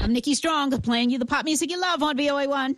I'm Nikki Strong, playing you the pop music you love on VOA1.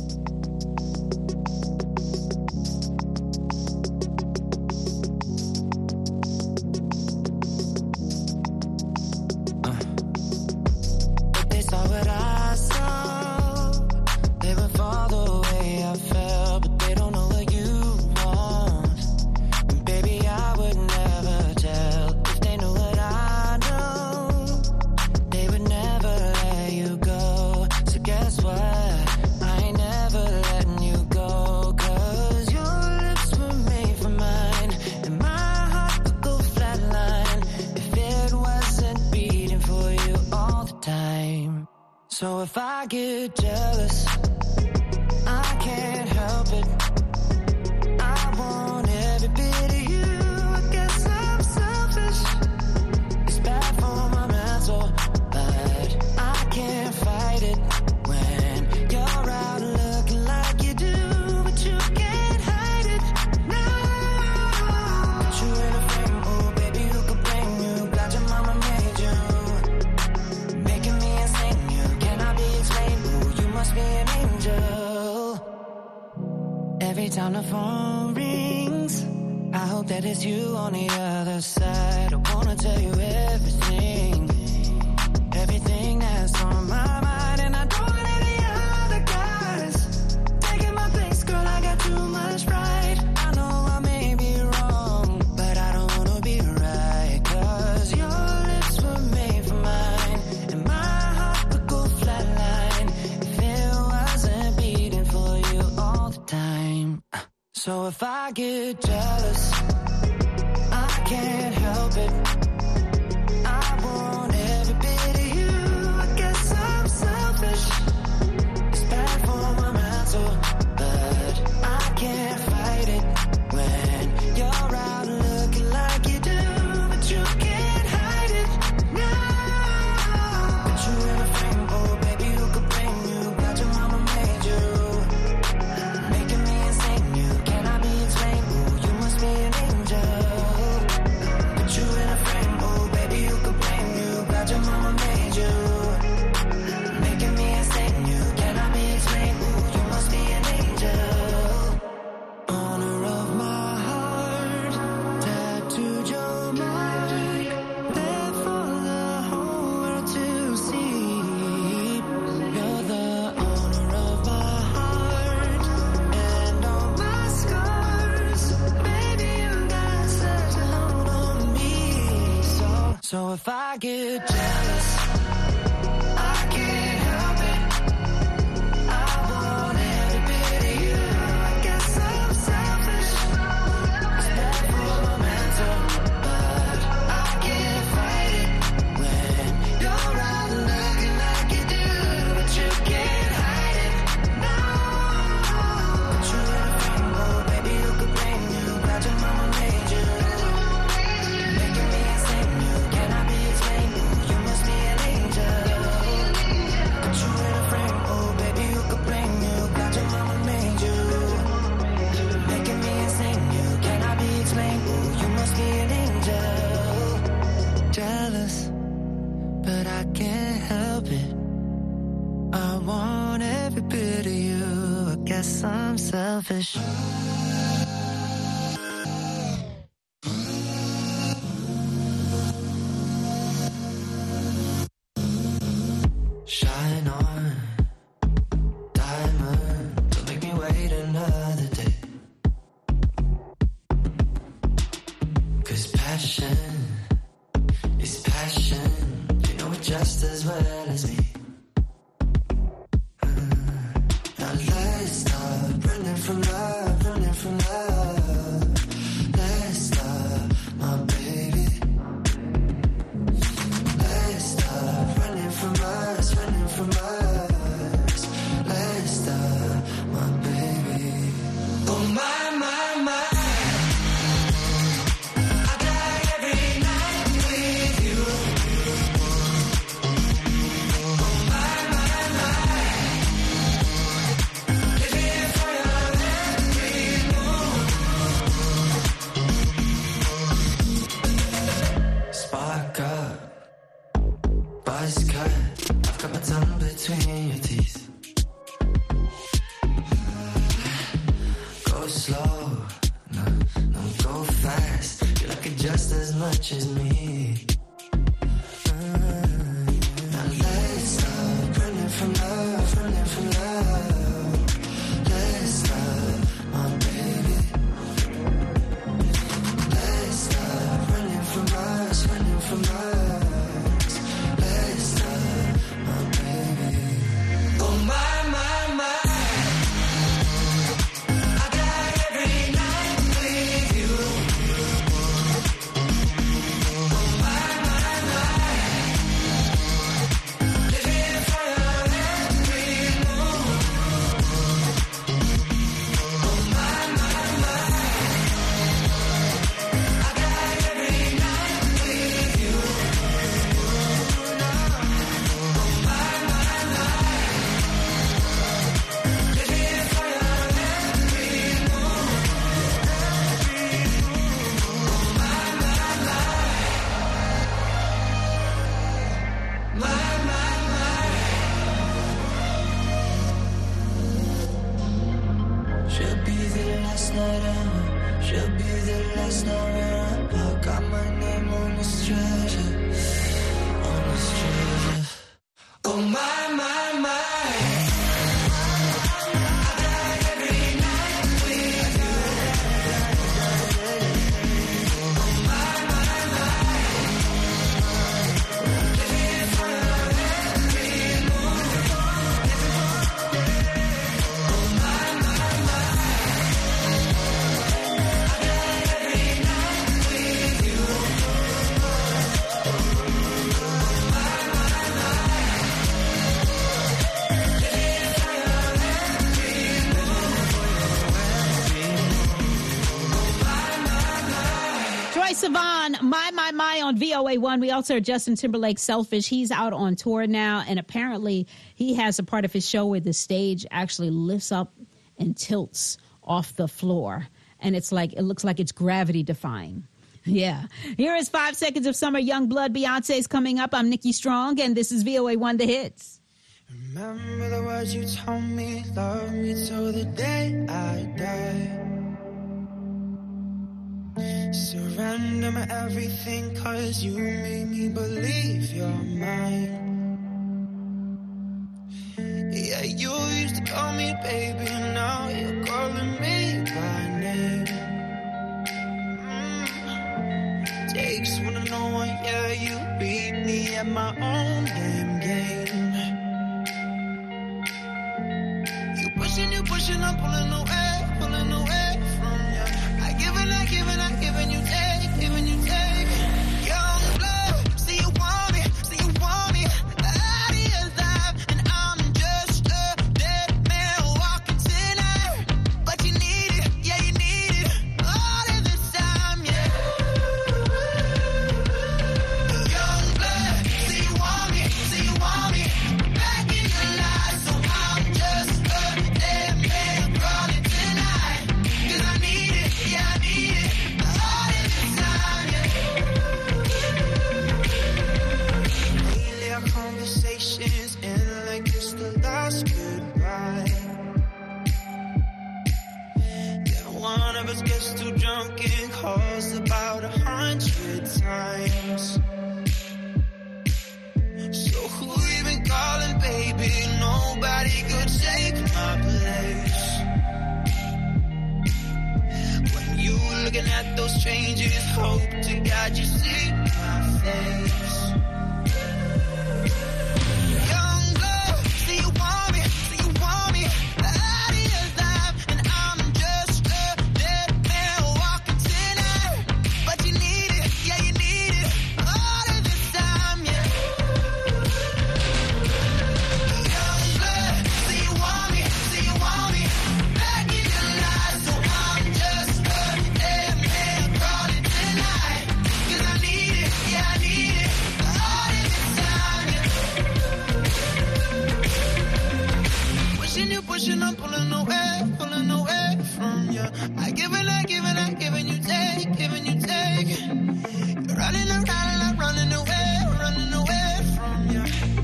They saw what I saw. They would fall the way I felt, but they don't know what you want. And baby, I would never tell. If they knew what I know, they would never let you go. So guess what? I ain't never letting you go. 'Cause your lips were made for mine, and my heart would go flatline if it wasn't beating for you all the time. So if I get jealous, I can't help it. I want every bit of you. I guess I'm selfish. It's bad for my mental, but I can't fight it when you're out looking like you do, but you can't hide it. No, put you in a frame, oh baby, who could blame you? Glad your mama made you, making me insane. You cannot be explained. Ooh, you must be an angel. Every time the phone rings, I hope that it's you on the other side. I wanna tell you everything, everything that's on my mind. And I don't want any other guys taking my place, girl, I got too much pride. I know I may be wrong, but I don't wanna be right. 'Cause your lips were made for mine, and my heart would go flatline if it wasn't beating for you all the time. So if I get jealous, I can't help it. I want every bit of you. I guess I'm selfish. It's bad for my mental, but I can't fight it when you're out looking like you do, but you can't hide it. No, put you in a frame, oh baby, who could blame you? Glad your mama made you, making me insane. You cannot be explained. Ooh, you must be an angel. Put you in a frame, oh baby, who could blame you? Glad your mama made you, making me insane. You cannot be explained. Ooh, you must be an angel. Owner of my heart, tattooed your mind, there for the whole world to see. You're the owner of my heart and all my scars. Baby, you got such a hold on me. So if I get jealous, I can't help it. I want every bit of you. I guess I'm selfish. It's bad for my mental, but I can't fight it when you're out looking like you do, but you can't hide it. No, put you in a frame, oh baby, who could blame you? Glad your mama made you, making me insane. You cannot be explained. Ooh, you must be an angel. Put you in a frame, oh baby, who could blame you? Glad your mama made you, making me insane. You cannot be explained. Ooh, you must be an angel. Jealous, but I can't help it. I want every bit of you. I guess I'm selfish. Shine on, diamond, don't make me wait another day. 'Cause passion is passion, you know it just as well as me. Now let's stop running from love, running from love. Let's stop, my baby. Let's stop running from us, running from us. Let's stop, my baby. Oh my, my, my. I die every night with you. Oh much as me. Now let's stop running from love, running from love. Let's stop, my baby. Let's stop running from us, running from us. Let's stop, my baby. Oh my, my, my. I got every night with you. Oh my, my, my. Living for your every move. Oh my, my, my. I got every night with you. Oh my, my, my. Living for your every move. Oh my, my, my. My, my, my. Should be the last night ever. Should be the last night where I got my name on this treasure. On this treasure. Oh my, my, my. I got every night with you. Oh my, my, my. Living for your every move. Oh my, my, my. I got every night with you. My, my, my. Living for your every move. My, my, my. Troye Sivan, My on VOA1. We also heard Justin Timberlake, Selfish. He's out on tour now, and apparently he has a part of his show where the stage actually lifts up and tilts off the floor. And it looks like it's gravity defying. Yeah. Here is 5 seconds of summer. Youngblood, Beyonce's coming up. I'm Nikki Strong, and this is VOA1 The Hits. Remember the words you told me, love me till the day I die. Surrender my everything, cause you made me believe you're mine. Yeah, you used to call me baby, now you're calling me by name. Takes one to know one, yeah, you beat me at my own damn game. You pushing, I'm pulling away from you. I giving you take. Young blood, see you want me, out of your life, and I'm just a dead man walking tonight. But you need it, yeah, you need it, all of this time, yeah. Young blood, see you want me, back in your life, so I'm just a dead man crawling tonight. 'Cause I need it, yeah, I need it, all of this time, yeah. Lately our conversations end like it's the last goodbye. Yeah, one of us gets too drunk and calls about 100 times. So who you been calling, baby? Nobody could take my place. When you looking at those changes, hope to God you see my face. Young blood, see you want me, out of your life, and I'm just a dead man walking tonight. But you need it, yeah, you need it, all of this time, yeah. Young blood, see you want me, back in your life, so I'm just a dead man crawling tonight. 'Cause I need it, yeah, I need it, all of this time, yeah. Pushing, I'm pulling away from you. I giving you take. You're running around, I'm running away from you.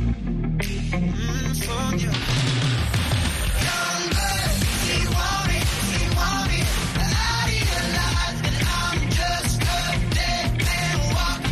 From you. Young blood, see you want me, out of your life, and I'm just a dead man walking.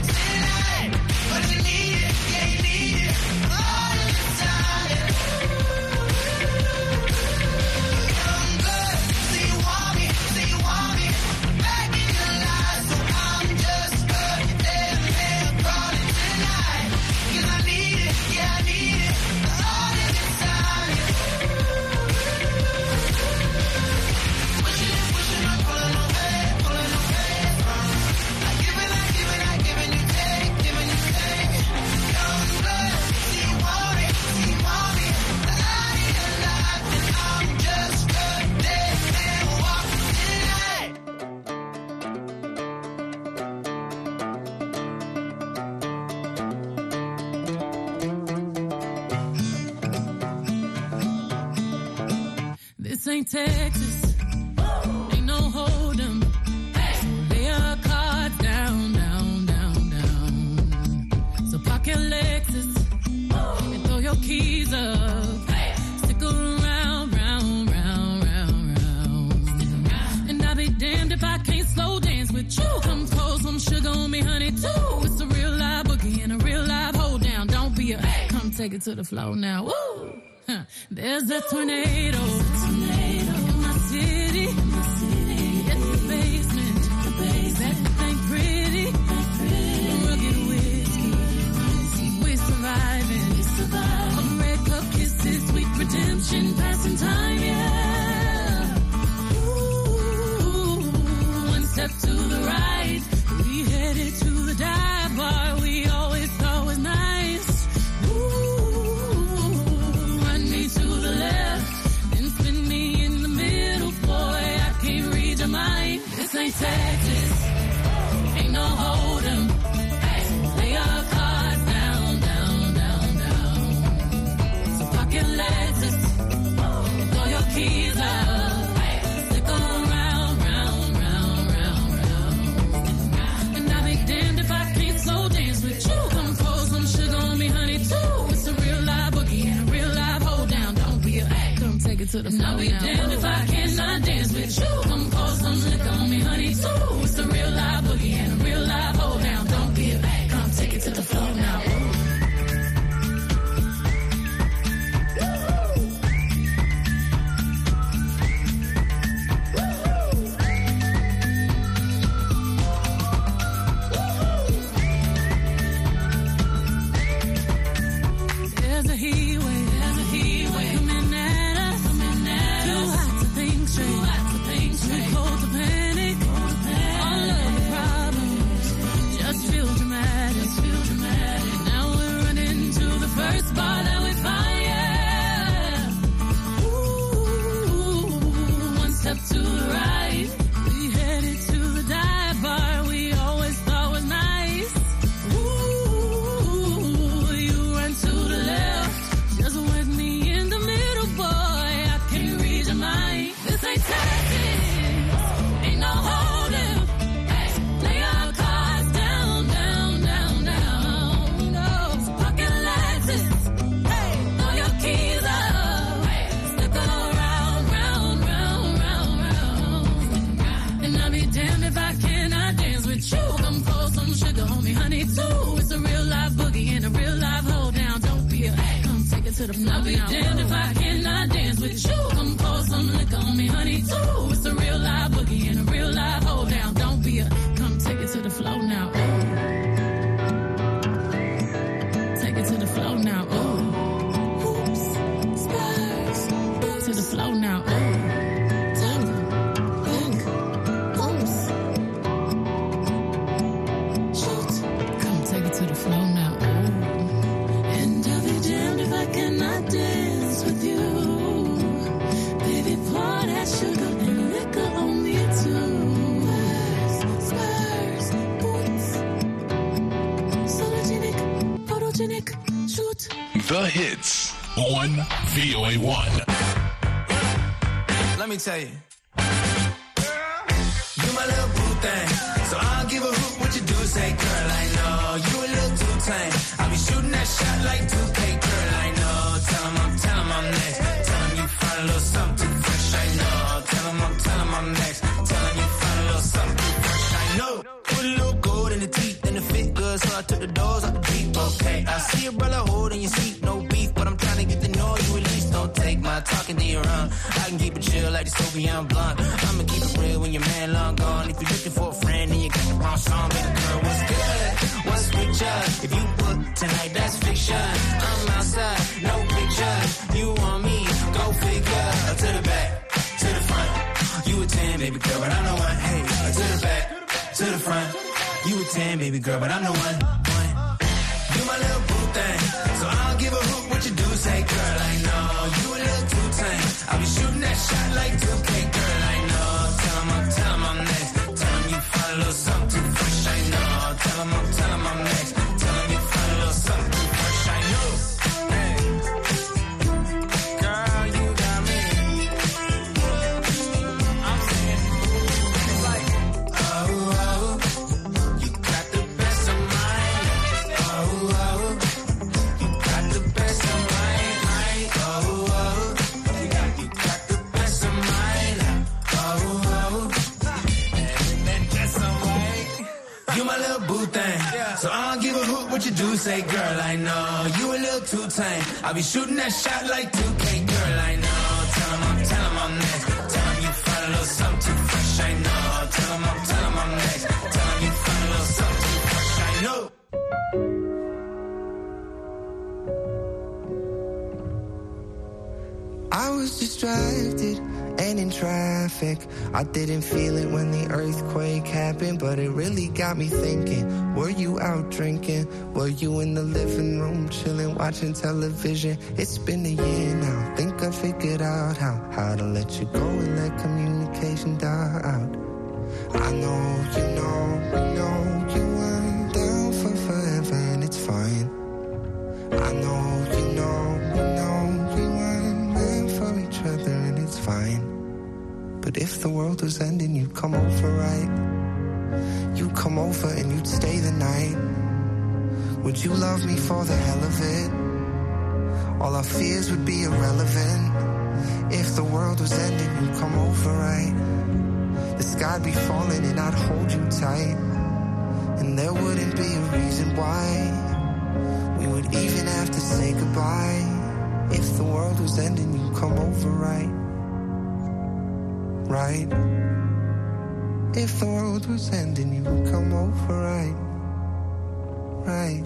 ain't Texas. Ain't no hold 'em. So lay your cards down, down, down, down. So park your Lexus and throw your keys up. Stick around, round, round, round, round. And I'll be damned if I can't slow dance with you. Come pour some sugar on me, honey, too. It's a real live boogie and a real live hold down. Don't be a come take it to the floor now. Woo! There's a tornado in my city. It's the basement. That ain't pretty. Rugged whiskey. We're surviving. On red cup kisses, sweet redemption, passing time, yeah. Ooh, one step to the right. We headed to the dive bar we always thought was nice. This ain't Texas, ain't no hold 'em. Lay your cards down, down, down, down. So park your Lexus, throw your keys up. Stick around, round, round, round, round. And I'll be damned if I can't slow dance with you. Come pour some sugar on me, honey, too. It's a real live boogie and a real live hold down. Don't be a come take it to the floor. I'll be damned if I cannot dance with you. Come pour some liquor on me, honey, too. It's a real live boogie and a real live hold down. Don't be a come take it to the floor now. There's a heat wave coming at us. Too hot to think straight. Too cold to panic. All of the problems just feel dramatic. Now we're running to the first bar that we find, yeah. Ooh, one step to the right. We headed to the dive bar we always thought was nice. Ooh, you run to the left. Just with me in the middle, boy. I can't read your mind. This ain't Texas. Ain't no holding. Lay your cards down, down, down, down. No, so park your Lexus. Throw your keys up. Stick around, round, round, round, round. And I'll be damned if I cannot dance with you. Come pour some sugar on me, honey, too. It's a real live boogie and a real live hold down. Don't be a come take it to the floor. I'll be damned if I cannot dance with you. Come pour some liquor on me, honey, too. It's a real live boogie and a real live hold down. Don't be a come take it to the floor now. Ooh. Take it to the floor now. Ooh. Oops. Spurs. To the floor now. Ooh. Come take it to the floor now. Ooh. And I'll be damned if I cannot dance with you. Baby, pour that sugar and liquor on me too. Spurs, boots, sologenic, photogenic, shoot. The hits on VOA1. Let me tell you. You my little boo thing. So I'll give a hoot what you do. Say, girl, I know you a little too tame. I'll be shooting that shot like 2K, girl, I know. Tell him I'm next. Tell him you find a little something too fresh, I know. Tell him I'm next. Tell him you find a little something too fresh, I know. Put a little gold in the teeth and it fit good, so I took the doors out the Jeep, okay. I see a brother holding your seat, no beef, but I'm trying to get to know you at least. Don't take my talking to your own. I can keep it chill like the Soviet blonde. I'ma keep it real when your man long gone. If you're looking for a friend and you got the wrong song, baby girl, what's good? What's picture? If you book tonight, that's fiction. I'm outside, no picture. You want me? Go figure. To the back, to the front. You a 10, baby girl, but I'm the one. Hey, to the back, to the front. You a 10, baby girl, but I'm the one. You my little boo thing. So I'll give a hoot what you do. Say, girl, I know you a little too tame. I'll be shooting that shot like 2K, girl, I know. Tell him I'm next. Tell him you find a little something too fresh, I know. Tell him I'm next. Tell him you find a little something too fresh, I know. Hey. Girl, you got me. what you do, say, girl, I know you a little too tame. I'll be shooting that shot like 2K, girl, I know. Tell him I'm next. Tell him you find a little something too fresh, I know. Tell him I'm next. Tell him you find a little something too fresh, I know. I was distracted and in traffic. I didn't feel it when the earthquake happened, but it really got me thinking. Were you out drinking? Were you in the living room chilling, watching television? It's been a year now. Think I figured out how to let you go and let communication die out. I know, you know, we know you weren't down for forever, and it's fine. I know, you know, we know we weren't meant for each other, and it's fine. But if the world was ending, you'd come over, right? You'd come over and you'd stay the night. Would you love me for the hell of it? All our fears would be irrelevant. If the world was ending, you'd come over, right? The sky'd be falling and I'd hold you tight. And there wouldn't be a reason why we would even have to say goodbye. If the world was ending, you'd come over, right? Right? If the world was ending, you would come over, right? Right?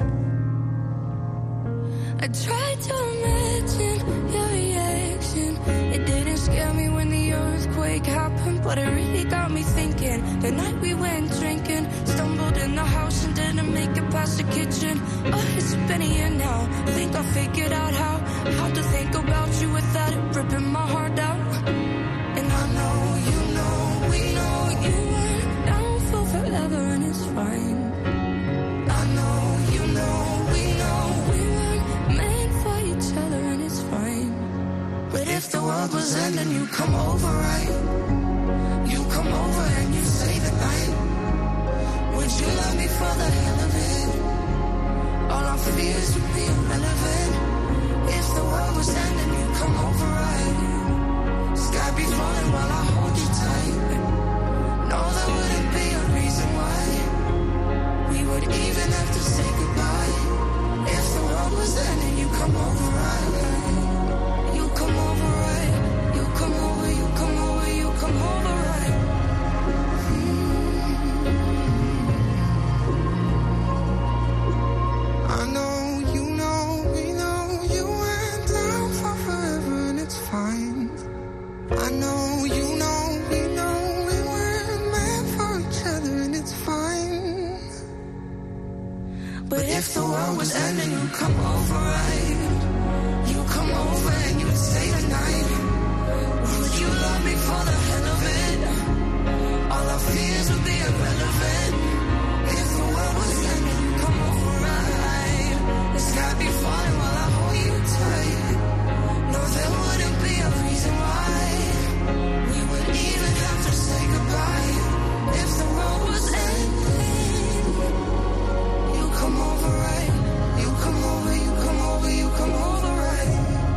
I tried to imagine your reaction. It didn't scare me when the earthquake happened, but it really got me thinking. The night we went drinking, stumbled in the house and didn't make it past the kitchen. Oh, it's been a year now. I think I figured out how to think about you without it ripping my heart out. And I know, you know, we know you weren't down for forever, and it's fine. I know, you know, we know we weren't meant for each other, and it's fine. But if the world was ending, you come over, right? You come over and you stay the night. Would you love me for the hell of it? All our fears would be irrelevant. If the world was ending, you come over, right? Sky be falling while I hold you tight. No, there wouldn't be a reason why we would even have to say goodbye. If the world was ending, you come over, right? You come over, right? You come over, you come over, you come over, right? I know, you know, we know you went down for forever, and it's fine. I know, you know, we know we weren't meant for each other, and it's fine. But if the world was ending, you'd come over, right? You come over and you'd stay the night. Would you love me for the hell of it? All our fears would be irrelevant. If the world was ending, you'd come over, right? The sky be falling while I hold you tight. No, there wouldn't be a reason why we would even have to say goodbye. If the world was ending, you come over, right? You come over, you come over, you come over, right?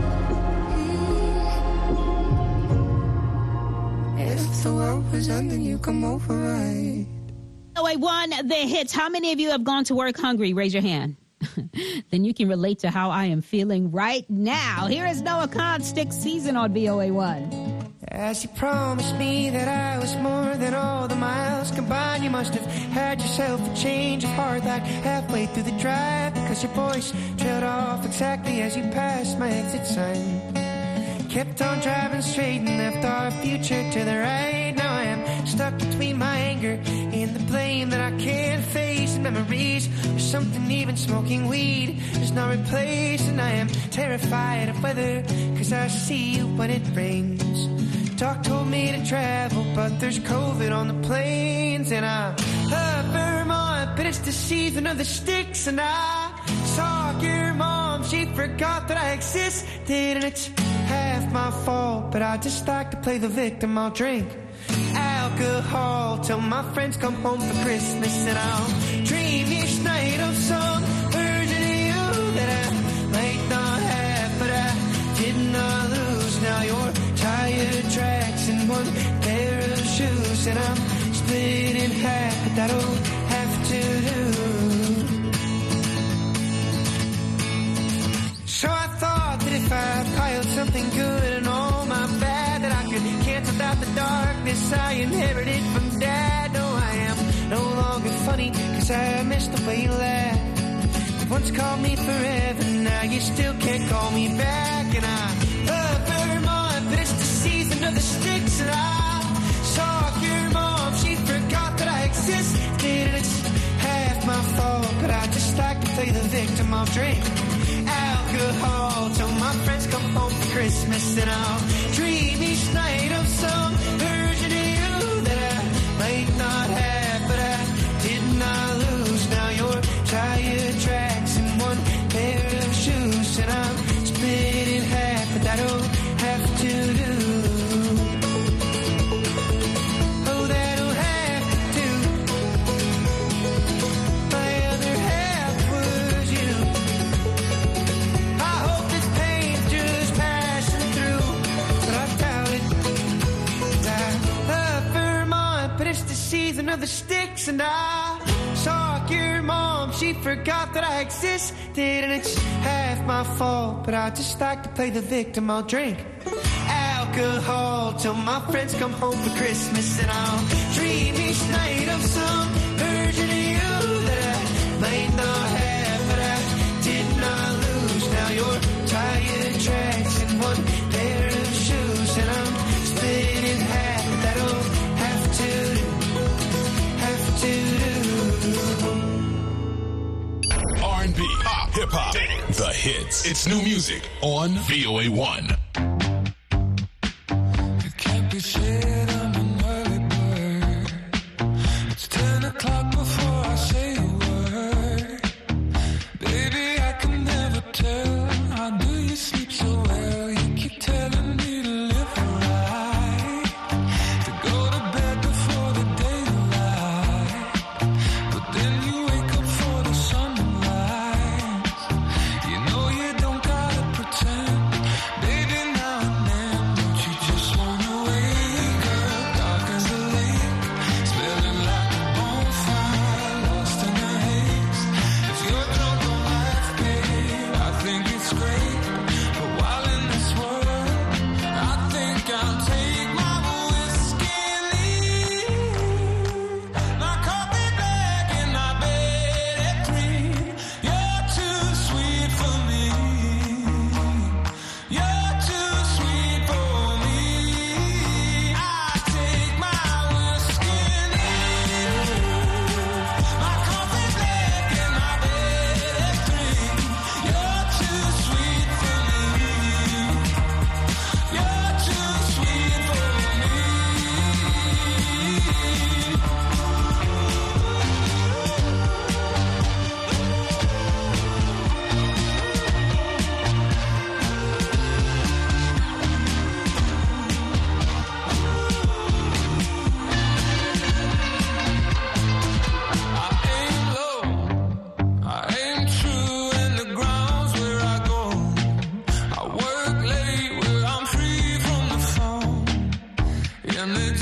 If the world was ending, you come over, right? VOA1, the hits. How many of you have gone to work hungry? Raise your hand. Then you can relate to how I am feeling right now. Here is Noah Khan, Stick Season on VOA1. As you promised me that I was more than all the miles combined, you must have had yourself a change of heart like halfway through the drive, because your voice trailed off exactly as you passed my exit sign. Kept on driving straight and left our future to the right. Now I am stuck between my anger and the blame that I can't face, and memories of something even smoking weed does not replace. And I am terrified of weather, cause I see you when it rains. Doc told me to travel, but there's COVID on the planes. And I love Vermont, but it's the season of the sticks. And I saw your mom, she forgot that I existed. And it's half my fault, but I just like to play the victim. I'll drink alcohol till my friends come home for Christmas. And I'll dream each night of some version of you that I might not have, but I did not lose. Now you're tire tracks and one pair of shoes, and I'm split in half, but that'll have to do. if I piled something good and all my bad, that I could cancel out the darkness I inherited from Dad. No, I am no longer funny, cause I miss the way you laugh. You once called me forever, now you still can't call me back. And I love Vermont, but it's the season of the sticks. And I saw your mom, she forgot that I existed. And it's half my fault, but I just like to play the victim. I'll drink alcohol till my friends come home for Christmas. And I'll dream each night of some version of you that I might not have, but I did not lose. Now you're tire tracks and one pair of shoes, and I'm split in half, but that'll have to do. Oh, that'll have to. My other half was you. I hope this pain's just passing through, but I doubt it. I love Vermont, but it's the season of the sticks. And I saw your mom, she forgot that I existed. And it's half my fault, but I just like to play the victim. I'll drink alcohol till my friends come home for Christmas. And I'll dream each night of some version of you that I might not have, but I did not lose. Now you're tire tracks and one pair of shoes, and I'm split in half. That'll have to do, have to do. R&B, pop, hip-hop, the hits. It's new music on VOA1. It can't be said I'm an early bird. It's 10 o'clock before I say a word. Baby, I can never tell. How do you sleep so well? You keep telling me to live right, to go to bed before the daylight, but then you wake up for the sunrise. You know you don't gotta pretend, baby, now and then. Don't you just wanna wake up dark as a lake, smelling like a bonfire, lost in the haze. If you're drunk on life, babe, I think it's great. But while in this world, I think I'll take my whiskey and leave. My coffee black and my bed at 3. You're too sweet for me. You're too sweet for me. I take my whiskey and leave. My coffee black and my bed at 3. You're too sweet for me. You're too sweet for me. I aim low, I aim true, and the ground's where I go. I work late where I'm free from the phone, and the